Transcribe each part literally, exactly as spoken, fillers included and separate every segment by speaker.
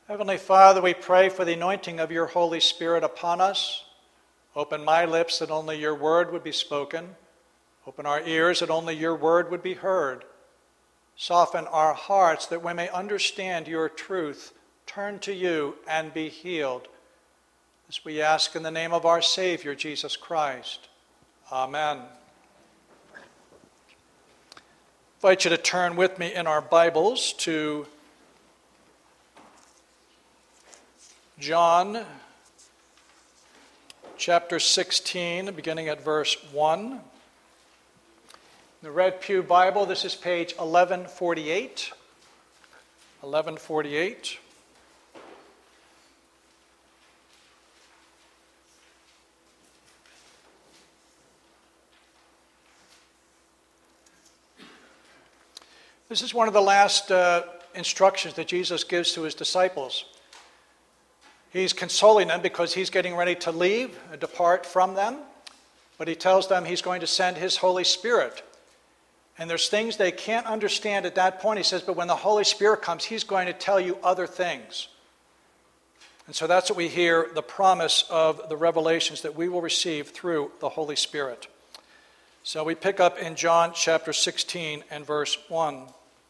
Speaker 1: Heavenly Father, we pray for the anointing of your Holy Spirit upon us. Open my lips that only your word would be spoken. Open our ears that only your word would be heard. Soften our hearts that we may understand your truth, turn to you, and be healed. This we ask in the name of our Savior, Jesus Christ. Amen. I invite you to turn with me in our Bibles to John chapter sixteen, beginning at verse one. In the Red Pew Bible, this is page eleven forty-eight. eleven forty-eight. This is one of the last uh, instructions that Jesus gives to his disciples. He's consoling them because he's getting ready to leave and depart from them, but he tells them he's going to send his Holy Spirit. And there's things they can't understand at that point. He says, but when the Holy Spirit comes, he's going to tell you other things. And so that's what we hear, the promise of the revelations that we will receive through the Holy Spirit. So we pick up in John chapter sixteen and verse one.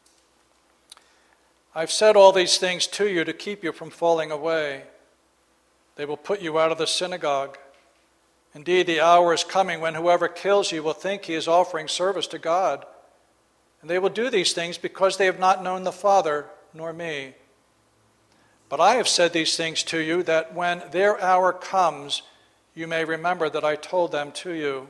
Speaker 1: I've said all these things to you to keep you from falling away. They will put you out of the synagogue. Indeed, the hour is coming when whoever kills you will think he is offering service to God. And they will do these things because they have not known the Father nor me. But I have said these things to you that when their hour comes, you may remember that I told them to you.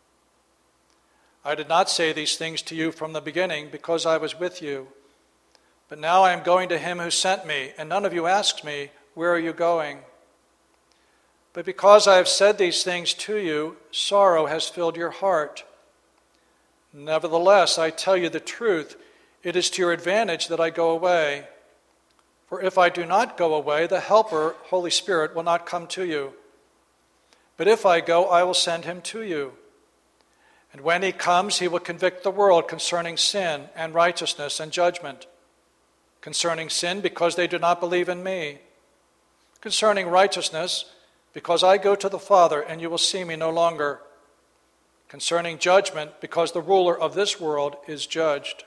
Speaker 1: I did not say these things to you from the beginning because I was with you. But now I am going to him who sent me, and none of you asks me, where are you going? But because I have said these things to you, sorrow has filled your heart. Nevertheless, I tell you the truth, it is to your advantage that I go away. For if I do not go away, the Helper, Holy Spirit, will not come to you. But if I go, I will send him to you. And when he comes, he will convict the world concerning sin and righteousness and judgment. Concerning sin, because they do not believe in me. Concerning righteousness, because I go to the Father, and you will see me no longer. Concerning judgment, because the ruler of this world is judged.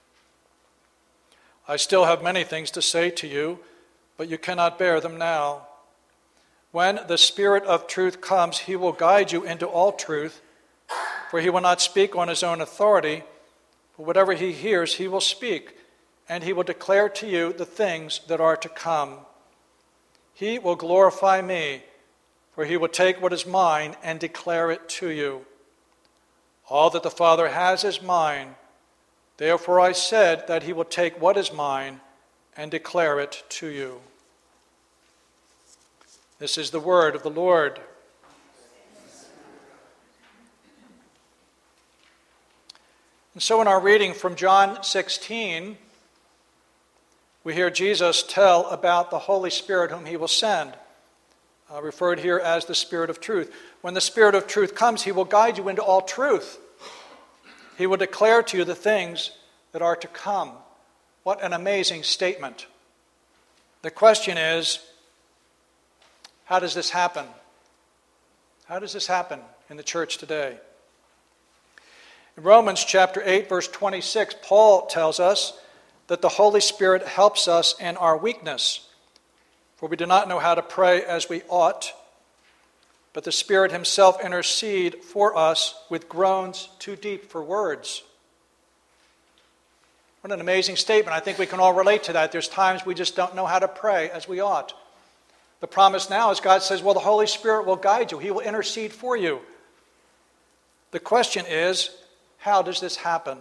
Speaker 1: I still have many things to say to you, but you cannot bear them now. When the Spirit of truth comes, he will guide you into all truth, for he will not speak on his own authority, but whatever he hears, he will speak, and he will declare to you the things that are to come. He will glorify me, for he will take what is mine and declare it to you. All that the Father has is mine. Therefore I said that he will take what is mine and declare it to you. This is the word of the Lord. And so in our reading from John sixteen, we hear Jesus tell about the Holy Spirit whom he will send. Uh, referred here as the Spirit of truth. When the Spirit of truth comes, he will guide you into all truth. He will declare to you the things that are to come. What an amazing statement. The question is, how does this happen? How does this happen in the church today? In Romans chapter eight, verse twenty-six, Paul tells us that the Holy Spirit helps us in our weakness. For we do not know how to pray as we ought, but the Spirit himself intercedes for us with groans too deep for words. What an amazing statement. I think we can all relate to that. There's times we just don't know how to pray as we ought. The promise now is God says, well, the Holy Spirit will guide you. He will intercede for you. The question is, how does this happen?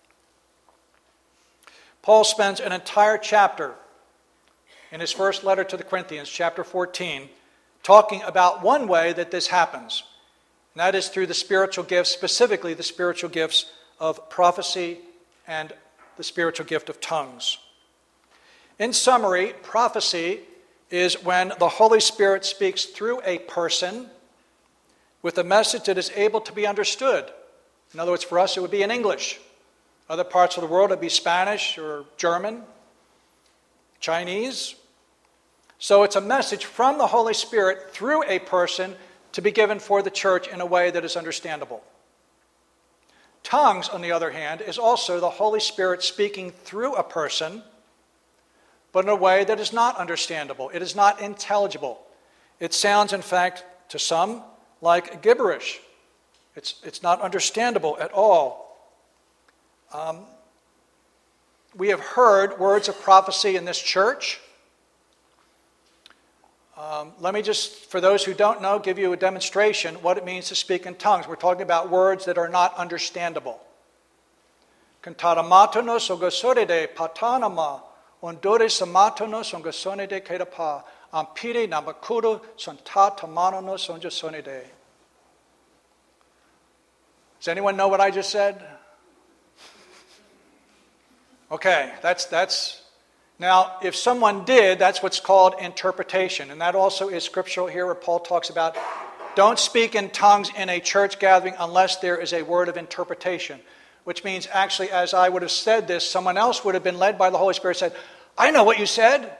Speaker 1: Paul spends an entire chapter in his first letter to the Corinthians, chapter fourteen, talking about one way that this happens. And that is through the spiritual gifts, specifically the spiritual gifts of prophecy and the spiritual gift of tongues. In summary, prophecy is when the Holy Spirit speaks through a person with a message that is able to be understood. In other words, for us, it would be in English. Other parts of the world, it would be Spanish or German, Chinese. So it's a message from the Holy Spirit through a person to be given for the church in a way that is understandable. Tongues, on the other hand, is also the Holy Spirit speaking through a person, but in a way that is not understandable. It is not intelligible. It sounds, in fact, to some, like gibberish. It's, it's not understandable at all. Um, we have heard words of prophecy in this church. Um, let me just, for those who don't know, give you a demonstration what it means to speak in tongues. We're talking about words that are not understandable. Kantaramatonos ogosorede patanama ondore samatonos ongasonede kedapa ampire namakuru sontatamanonos ongasonede. Does anyone know what I just said? Okay, that's that's now, if someone did, that's what's called interpretation. And that also is scriptural here where Paul talks about don't speak in tongues in a church gathering unless there is a word of interpretation. Which means actually, as I would have said this, someone else would have been led by the Holy Spirit and said, I know what you said.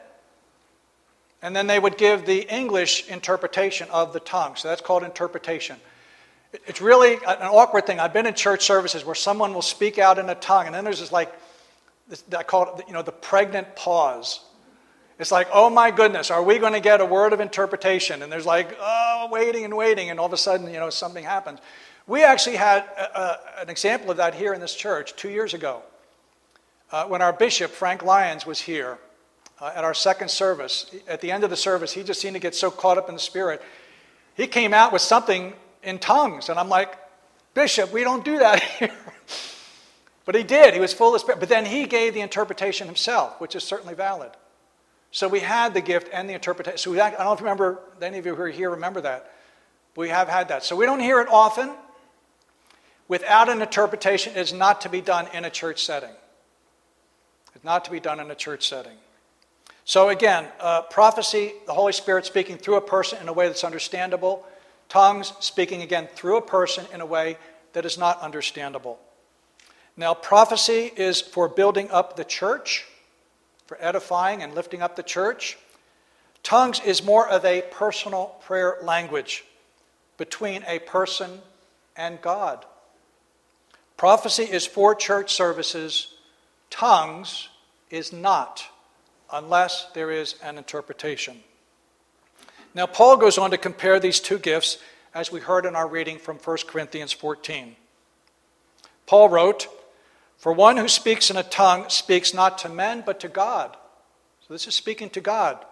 Speaker 1: And then they would give the English interpretation of the tongue. So that's called interpretation. It's really an awkward thing. I've been in church services where someone will speak out in a tongue, and then there's this like, I call it, you know, the pregnant pause. It's like, oh my goodness, are we going to get a word of interpretation? And there's like, oh, waiting and waiting, and all of a sudden, you know, something happens. We actually had a, a, an example of that here in this church two years ago. Uh, when our bishop, Frank Lyons, was here uh, at our second service. At the end of the service, he just seemed to get so caught up in the Spirit. He came out with something in tongues, and I'm like, Bishop, we don't do that here. But he did. He was full of Spirit. But then he gave the interpretation himself, which is certainly valid. So we had the gift and the interpretation. So we, I don't know if you remember, any of you who are here remember that. But we have had that. So we don't hear it often. Without an interpretation, it is not to be done in a church setting. It's not to be done in a church setting. So again, uh, prophecy, the Holy Spirit speaking through a person in a way that's understandable. Tongues, speaking again through a person in a way that is not understandable. Now, prophecy is for building up the church, for edifying and lifting up the church. Tongues is more of a personal prayer language between a person and God. Prophecy is for church services. Tongues is not, unless there is an interpretation. Now, Paul goes on to compare these two gifts, as we heard in our reading from First Corinthians fourteen. Paul wrote, "For one who speaks in a tongue speaks not to men, but to God." So this is speaking to God.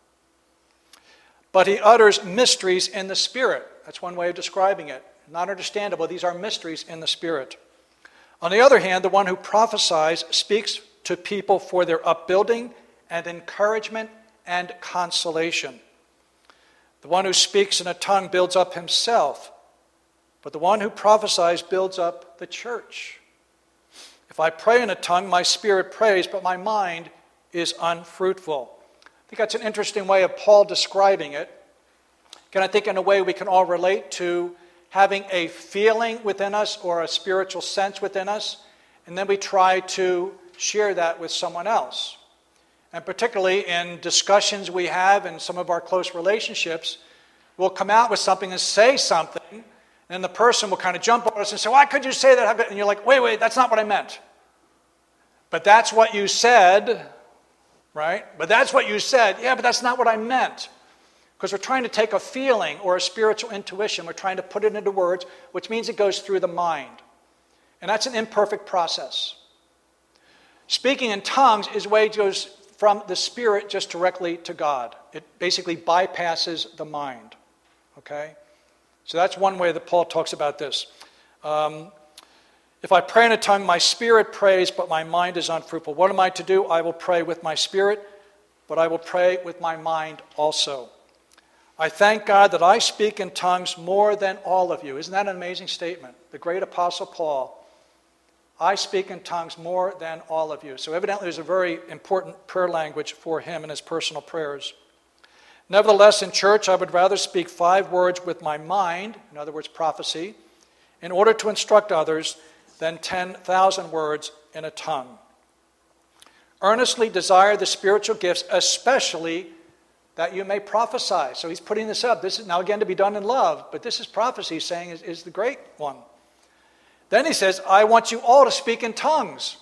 Speaker 1: "But he utters mysteries in the Spirit." That's one way of describing it. Not understandable. These are mysteries in the Spirit. On the other hand, the one who prophesies speaks to people for their upbuilding and encouragement and consolation. The one who speaks in a tongue builds up himself, but the one who prophesies builds up the church. If I pray in a tongue, my spirit prays, but my mind is unfruitful. I think that's an interesting way of Paul describing it. And I think in a way we can all relate to having a feeling within us or a spiritual sense within us, and then we try to share that with someone else. And particularly in discussions we have in some of our close relationships, we'll come out with something and say something, and then the person will kind of jump on us and say, why could you say that? And you're like, wait, wait, that's not what I meant. But that's what you said, right? But that's what you said. Yeah, but that's not what I meant. Because we're trying to take a feeling or a spiritual intuition, we're trying to put it into words, which means it goes through the mind. And that's an imperfect process. Speaking in tongues is a way it goes from the Spirit just directly to God. It basically bypasses the mind. Okay? So that's one way that Paul talks about this. Um, if I pray in a tongue, my spirit prays, but my mind is unfruitful. What am I to do? I will pray with my spirit, but I will pray with my mind also. I thank God that I speak in tongues more than all of you. Isn't that an amazing statement? The great Apostle Paul. I speak in tongues more than all of you. So evidently there's a very important prayer language for him in his personal prayers. Nevertheless, in church, I would rather speak five words with my mind, in other words, prophecy, in order to instruct others, than ten thousand words in a tongue. Earnestly desire the spiritual gifts, especially that you may prophesy. So he's putting this up. This is now again to be done in love, but this is prophecy he's saying is, is the great one. Then he says, I want you all to speak in tongues,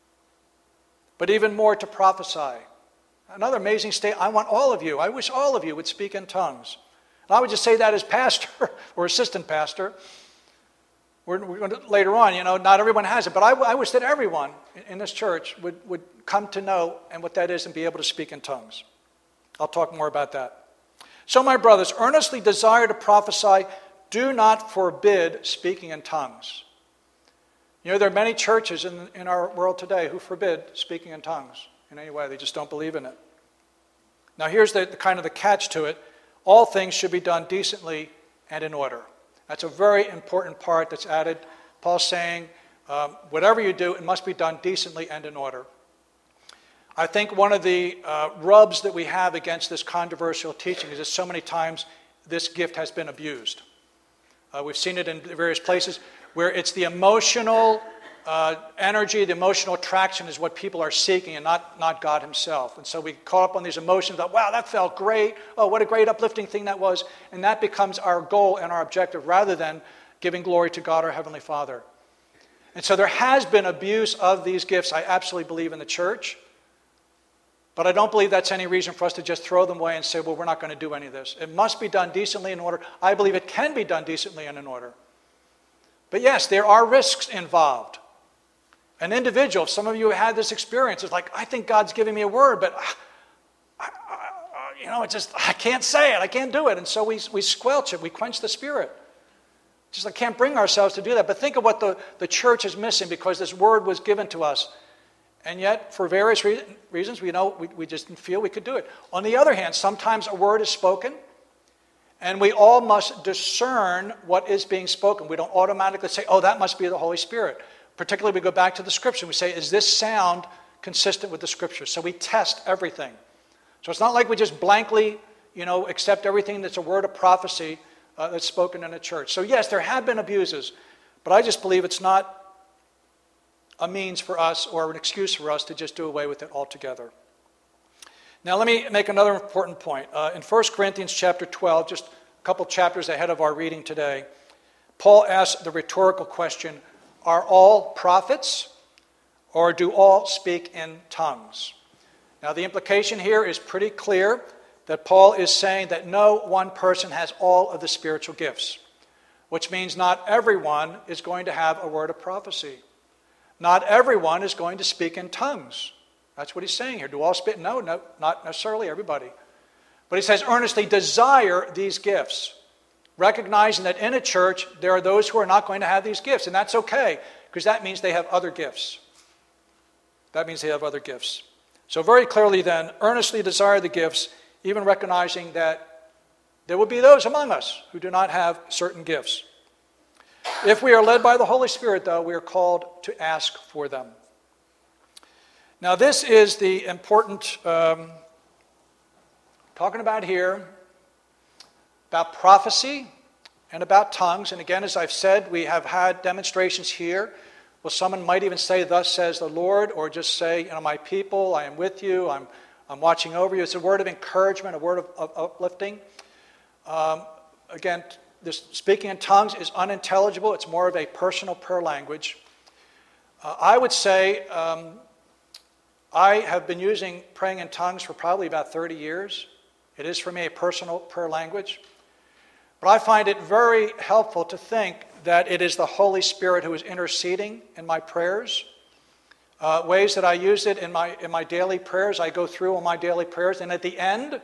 Speaker 1: but even more to prophesy. Another amazing statement. I want all of you. I wish all of you would speak in tongues. And I would just say that as pastor or assistant pastor. We're, we're going to, later on, you know, not everyone has it, but I, I wish that everyone in, in this church would, would come to know and what that is and be able to speak in tongues. I'll talk more about that. So, my brothers, earnestly desire to prophesy. Do not forbid speaking in tongues. You know, there are many churches in, in our world today who forbid speaking in tongues in any way. They just don't believe in it. Now, here's the, the kind of the catch to it. All things should be done decently and in order. That's a very important part that's added. Paul's saying, um, whatever you do, it must be done decently and in order. I think one of the uh, rubs that we have against this controversial teaching is that so many times this gift has been abused. Uh, we've seen it in various places where it's the emotional uh, energy, the emotional attraction is what people are seeking and not, not God himself. And so we caught up on these emotions that, wow, that felt great. Oh, what a great uplifting thing that was. And that becomes our goal and our objective rather than giving glory to God, our Heavenly Father. And so there has been abuse of these gifts, I absolutely believe, in the church. But I don't believe that's any reason for us to just throw them away and say, well, we're not going to do any of this. It must be done decently in order. I believe it can be done decently and in order. But yes, there are risks involved. An individual, some of you have had this experience. It's like, I think God's giving me a word, but I, I, you know, it just, I can't say it. I can't do it. And so we, we squelch it. We quench the Spirit. Just I can't bring ourselves to do that. But think of what the, the church is missing because this word was given to us. And yet, for various re- reasons, we know we, we just didn't feel we could do it. On the other hand, sometimes a word is spoken, and we all must discern what is being spoken. We don't automatically say, oh, that must be the Holy Spirit. Particularly, we go back to the Scripture. We say, is this sound consistent with the Scripture? So we test everything. So it's not like we just blankly, you know, accept everything that's a word of prophecy uh, that's spoken in a church. So yes, there have been abuses, but I just believe it's not a means for us or an excuse for us to just do away with it altogether. Now let me make another important point. Uh, in First Corinthians chapter twelve, just a couple chapters ahead of our reading today, Paul asks the rhetorical question, are all prophets or do all speak in tongues? Now the implication here is pretty clear that Paul is saying that no one person has all of the spiritual gifts, which means not everyone is going to have a word of prophecy. Not everyone is going to speak in tongues. That's what he's saying here. Do all speak? No, no, not necessarily everybody. But he says, earnestly desire these gifts, recognizing that in a church there are those who are not going to have these gifts. And that's okay, because that means they have other gifts. That means they have other gifts. So very clearly then, earnestly desire the gifts, even recognizing that there will be those among us who do not have certain gifts. If we are led by the Holy Spirit, though, we are called to ask for them. Now, this is the important, um, talking about here, about prophecy and about tongues. And again, as I've said, we have had demonstrations here. Well, someone might even say, thus says the Lord, or just say, you know, my people, I am with you, I'm, I'm watching over you. It's a word of encouragement, a word of, of uplifting. Um, again, this speaking in tongues is unintelligible. It's more of a personal prayer language. Uh, I would say um, I have been using praying in tongues for probably about thirty years. It is for me a personal prayer language. But I find it very helpful to think that it is the Holy Spirit who is interceding in my prayers. Uh, ways that I use it in my, in my daily prayers, I go through all my daily prayers, and at the end,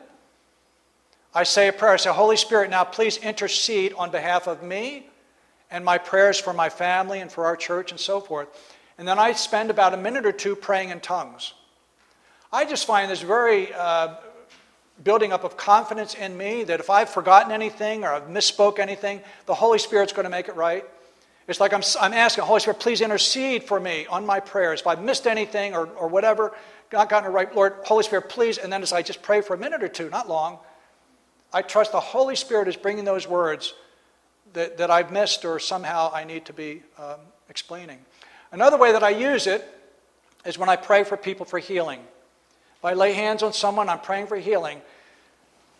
Speaker 1: I say a prayer. I say, Holy Spirit, now please intercede on behalf of me and my prayers for my family and for our church and so forth. And then I spend about a minute or two praying in tongues. I just find this very uh, building up of confidence in me that if I've forgotten anything or I've misspoke anything, the Holy Spirit's going to make it right. It's like I'm, I'm asking, Holy Spirit, please intercede for me on my prayers. If I've missed anything or, or whatever, not gotten it right, Lord, Holy Spirit, please. And then as I just pray for a minute or two, not long, I trust the Holy Spirit is bringing those words that, that I've missed or somehow I need to be um, explaining. Another way that I use it is when I pray for people for healing. If I lay hands on someone, I'm praying for healing.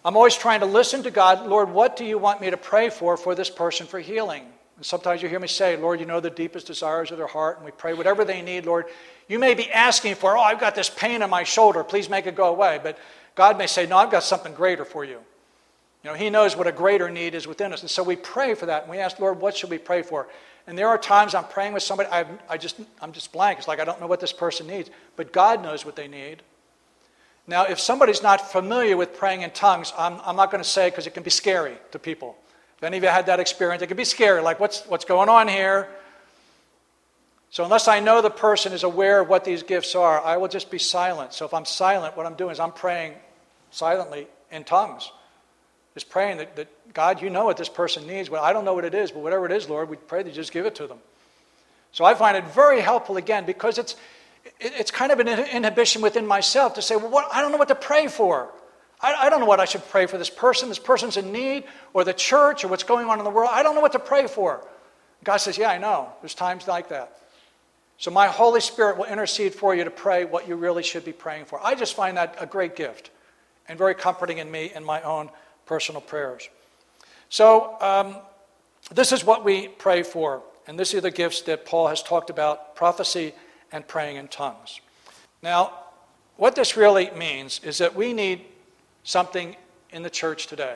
Speaker 1: I'm always trying to listen to God. Lord, what do you want me to pray for for this person for healing? And sometimes you hear me say, Lord, you know the deepest desires of their heart, and we pray whatever they need, Lord. You may be asking for, oh, I've got this pain in my shoulder. Please make it go away. But God may say, no, I've got something greater for you. You know, he knows what a greater need is within us. And so we pray for that. And we ask, Lord, what should we pray for? And there are times I'm praying with somebody, I, I just, I'm just blank. It's like I don't know what this person needs. But God knows what they need. Now, if somebody's not familiar with praying in tongues, I'm, I'm not going to say because it can be scary to people. If any of you had that experience, it can be scary. Like, what's, what's going on here? So unless I know the person is aware of what these gifts are, I will just be silent. So if I'm silent, what I'm doing is I'm praying silently in tongues. Just praying that, that God, you know what this person needs. Well, I don't know what it is, but whatever it is, Lord, we pray that you just give it to them. So I find it very helpful, again, because it's it, it's kind of an inhibition within myself to say, well, what, I don't know what to pray for. I, I don't know what I should pray for this person. This person's in need, or the church, or what's going on in the world. I don't know what to pray for. God says, yeah, I know. There's times like that. So my Holy Spirit will intercede for you to pray what you really should be praying for. I just find that a great gift and very comforting in me in my own personal prayers. So um, this is what we pray for. And these are the gifts that Paul has talked about, prophecy and praying in tongues. Now, what this really means is that we need something in the church today.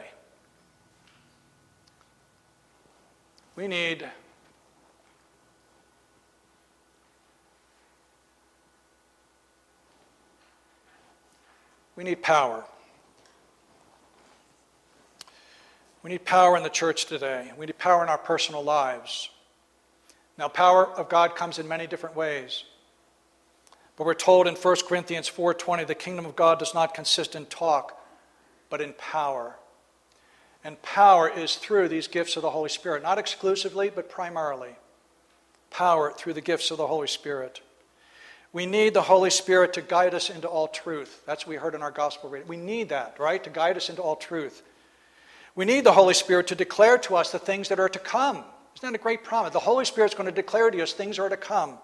Speaker 1: We need we need power. We need power in the church today. We need power in our personal lives. Now, power of God comes in many different ways. But we're told in First Corinthians four twenty, the kingdom of God does not consist in talk, but in power. And power is through these gifts of the Holy Spirit. Not exclusively, but primarily. Power through the gifts of the Holy Spirit. We need the Holy Spirit to guide us into all truth. That's what we heard in our gospel reading. We need that, right? To guide us into all truth. We need the Holy Spirit to declare to us the things that are to come. Isn't that a great promise? The Holy Spirit's going to declare to us things are to come.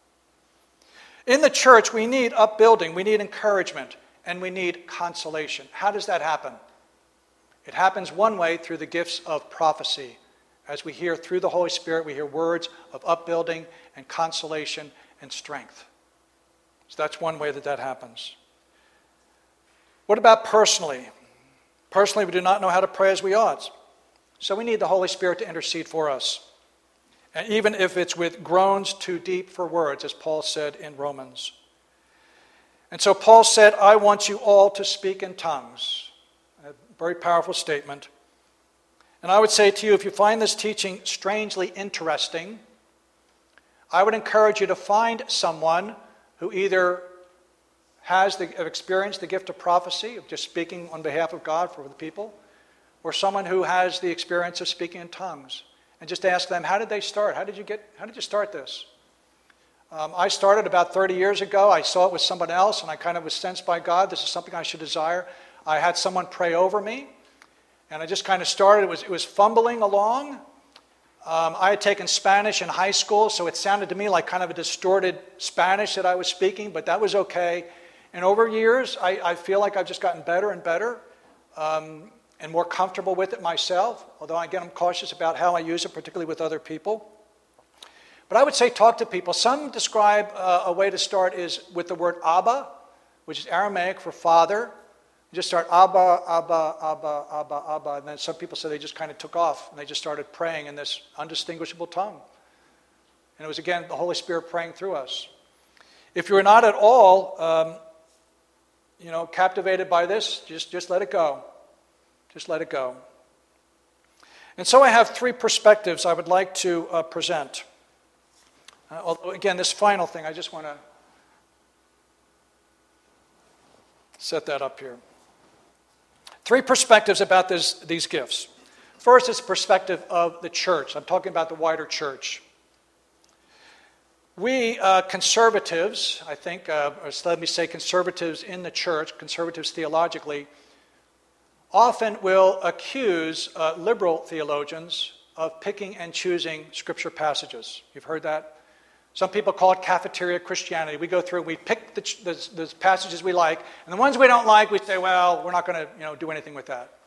Speaker 1: In the church, we need upbuilding, we need encouragement, and we need consolation. How does that happen? It happens one way through the gifts of prophecy. As we hear through the Holy Spirit, we hear words of upbuilding and consolation and strength. So that's one way that that happens. What about personally? Personally, we do not know how to pray as we ought. So we need the Holy Spirit to intercede for us. And even if it's with groans too deep for words, as Paul said in Romans. And so Paul said, I want you all to speak in tongues. A very powerful statement. And I would say to you, if you find this teaching strangely interesting, I would encourage you to find someone who either has the, experienced the gift of prophecy, of just speaking on behalf of God for the people, or someone who has the experience of speaking in tongues. And just ask them, how did they start? How did you get? How did you start this? Um, I started about thirty years ago. I saw it with someone else, and I kind of was sensed by God, this is something I should desire. I had someone pray over me, and I just kind of started. It was, it was fumbling along. Um, I had taken Spanish in high school, so it sounded to me like kind of a distorted Spanish that I was speaking, but that was okay. And over years, I, I feel like I've just gotten better and better. Um, and more comfortable with it myself, although again I'm cautious about how I use it, particularly with other people. But I would say talk to people. Some describe uh, a way to start is with the word Abba, which is Aramaic for father. You just start Abba, Abba, Abba, Abba, Abba, and then some people say they just kind of took off and they just started praying in this undistinguishable tongue. And it was again the Holy Spirit praying through us. If you're not at all, um, you know, captivated by this, just just let it go. Just let it go. And so I have three perspectives I would like to uh, present. Uh, although, again, this final thing, I just want to set that up here. Three perspectives about this, these gifts. First is the perspective of the church. I'm talking about the wider church. We uh, conservatives, I think, uh, or let me say conservatives in the church, conservatives theologically, often will accuse uh, liberal theologians of picking and choosing scripture passages. You've heard that? Some people call it cafeteria Christianity. We go through, we pick the, the, the passages we like, and the ones we don't like, we say, well, we're not going to you know, do anything with that.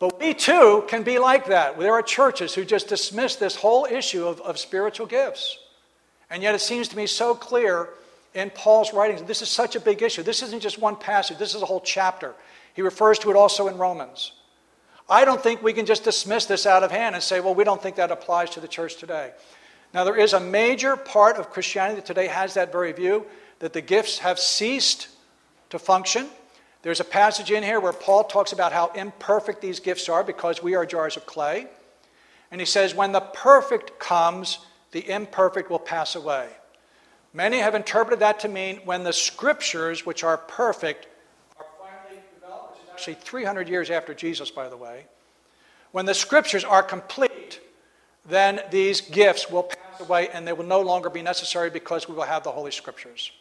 Speaker 1: But we too can be like that. There are churches who just dismiss this whole issue of, of spiritual gifts. And yet it seems to me so clear in Paul's writings. This is such a big issue. This isn't just one passage. This is a whole chapter. He refers to it also in Romans. I don't think we can just dismiss this out of hand and say, well, we don't think that applies to the church today. Now, there is a major part of Christianity that today has that very view, that the gifts have ceased to function. There's a passage in here where Paul talks about how imperfect these gifts are because we are jars of clay. And he says, when the perfect comes, the imperfect will pass away. Many have interpreted that to mean when the scriptures, which are perfect, are finally developed, which is actually three hundred years after Jesus, by the way. When the scriptures are complete, then these gifts will pass away and they will no longer be necessary because we will have the Holy Scriptures.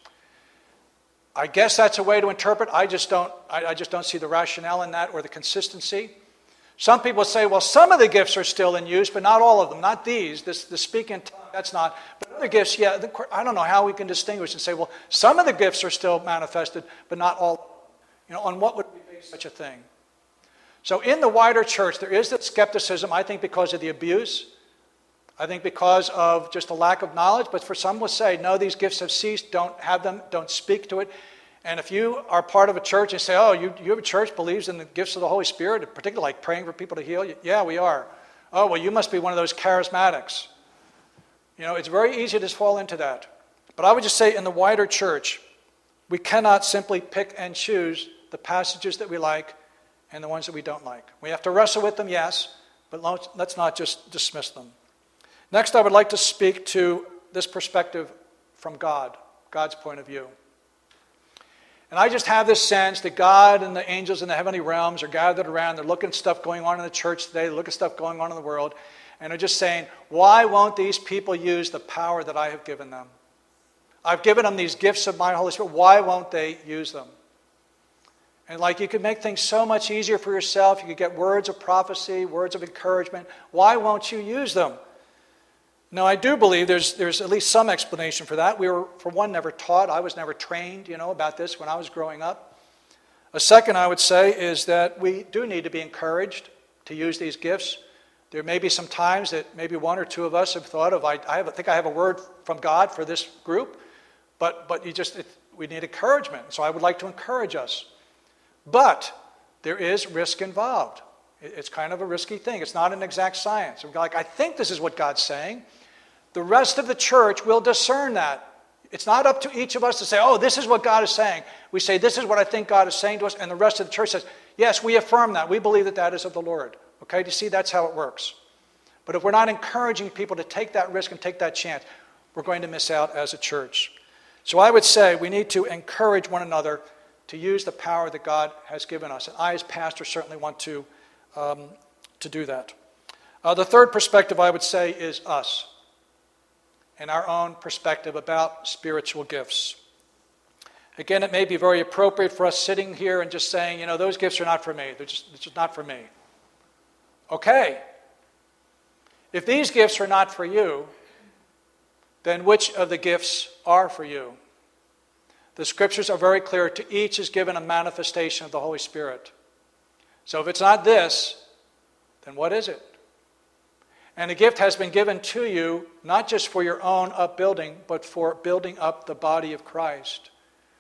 Speaker 1: I guess that's a way to interpret. I just don't, I, I just don't see the rationale in that or the consistency. Some people say, well, some of the gifts are still in use, but not all of them. Not these. This, the speaking in tongues, that's not. But other gifts, yeah, the, I don't know how we can distinguish and say, well, some of the gifts are still manifested, but not all. You know, on what would we base such a thing? So in the wider church, there is that skepticism, I think because of the abuse. I think because of just a lack of knowledge. But for some will say, no, these gifts have ceased. Don't have them. Don't speak to it. And if you are part of a church and say, oh, you, you have a church believes in the gifts of the Holy Spirit, particularly like praying for people to heal, yeah, we are. Oh, well, you must be one of those charismatics. You know, it's very easy to fall into that. But I would just say in the wider church, we cannot simply pick and choose the passages that we like and the ones that we don't like. We have to wrestle with them, yes, but let's not just dismiss them. Next, I would like to speak to this perspective from God, God's point of view. And I just have this sense that God and the angels in the heavenly realms are gathered around. They're looking at stuff going on in the church today. They look at stuff going on in the world. And they're just saying, why won't these people use the power that I have given them? I've given them these gifts of my Holy Spirit. Why won't they use them? And like you could make things so much easier for yourself. You could get words of prophecy, words of encouragement. Why won't you use them? Now, I do believe there's there's at least some explanation for that. We were, for one, never taught. I was never trained, you know, about this when I was growing up. A second, I would say, is that we do need to be encouraged to use these gifts. There may be some times that maybe one or two of us have thought of, I, I, have, I think I have a word from God for this group, but but you just it, we need encouragement. So I would like to encourage us. But there is risk involved. It, it's kind of a risky thing. It's not an exact science. We're like, I think this is what God's saying. The rest of the church will discern that. It's not up to each of us to say, oh, this is what God is saying. We say, this is what I think God is saying to us. And the rest of the church says, yes, we affirm that. We believe that that is of the Lord. Okay, do you see? That's how it works. But if we're not encouraging people to take that risk and take that chance, we're going to miss out as a church. So I would say we need to encourage one another to use the power that God has given us. And I, as pastor, certainly want to, um, to do that. Uh, the third perspective, I would say, is us. And our own perspective about spiritual gifts. Again, it may be very appropriate for us sitting here and just saying, you know, those gifts are not for me. They're just, they're just not for me. Okay. If these gifts are not for you, then which of the gifts are for you? The scriptures are very clear. To each is given a manifestation of the Holy Spirit. So if it's not this, then what is it? And the gift has been given to you, not just for your own upbuilding, but for building up the body of Christ.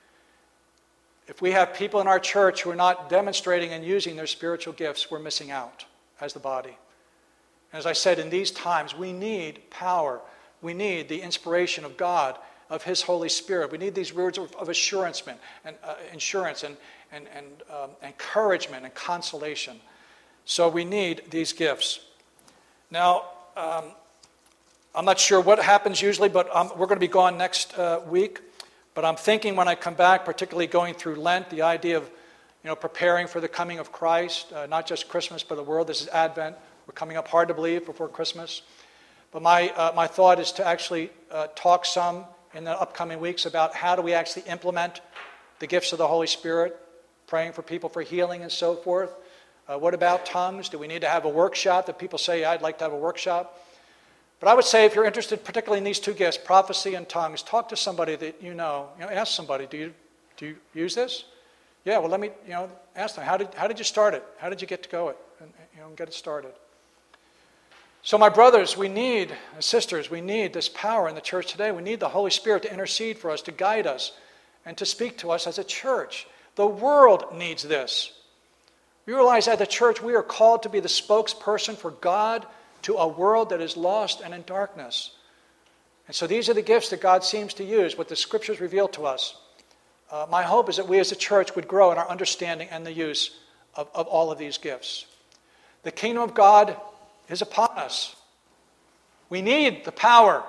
Speaker 1: If we have people in our church who are not demonstrating and using their spiritual gifts, we're missing out as the body. And as I said, in these times, we need power. We need the inspiration of God, of His Holy Spirit. We need these words of, of assurance and, uh, assurance and, and, and um, encouragement and consolation. So we need these gifts. Now, um, I'm not sure what happens usually, but um, we're going to be gone next uh, week. But I'm thinking when I come back, particularly going through Lent, the idea of, you know, preparing for the coming of Christ, uh, not just Christmas, but the world. This is Advent. We're coming up hard to believe before Christmas. But my uh, my thought is to actually uh, talk some in the upcoming weeks about how do we actually implement the gifts of the Holy Spirit, praying for people for healing and so forth. Uh, what about tongues? Do we need to have a workshop that people say, yeah, I'd like to have a workshop? But I would say if you're interested particularly in these two gifts, prophecy and tongues, talk to somebody that you know. You know, ask somebody, do you, do you use this? Yeah, well, let me, you know, ask them, how did, how did you start it? How did you get to go it? And, you know, get it started. So my brothers, we need, and sisters, we need this power in the church today. We need the Holy Spirit to intercede for us, to guide us, and to speak to us as a church. The world needs this. We realize at the church we are called to be the spokesperson for God to a world that is lost and in darkness. And so these are the gifts that God seems to use, what the Scriptures reveal to us. Uh, my hope is that we as a church would grow in our understanding and the use of, of all of these gifts. The kingdom of God is upon us. We need the power.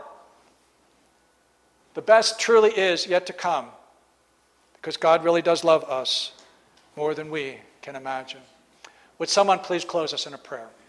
Speaker 1: The best truly is yet to come, because God really does love us more than we can imagine. Would someone please close us in a prayer?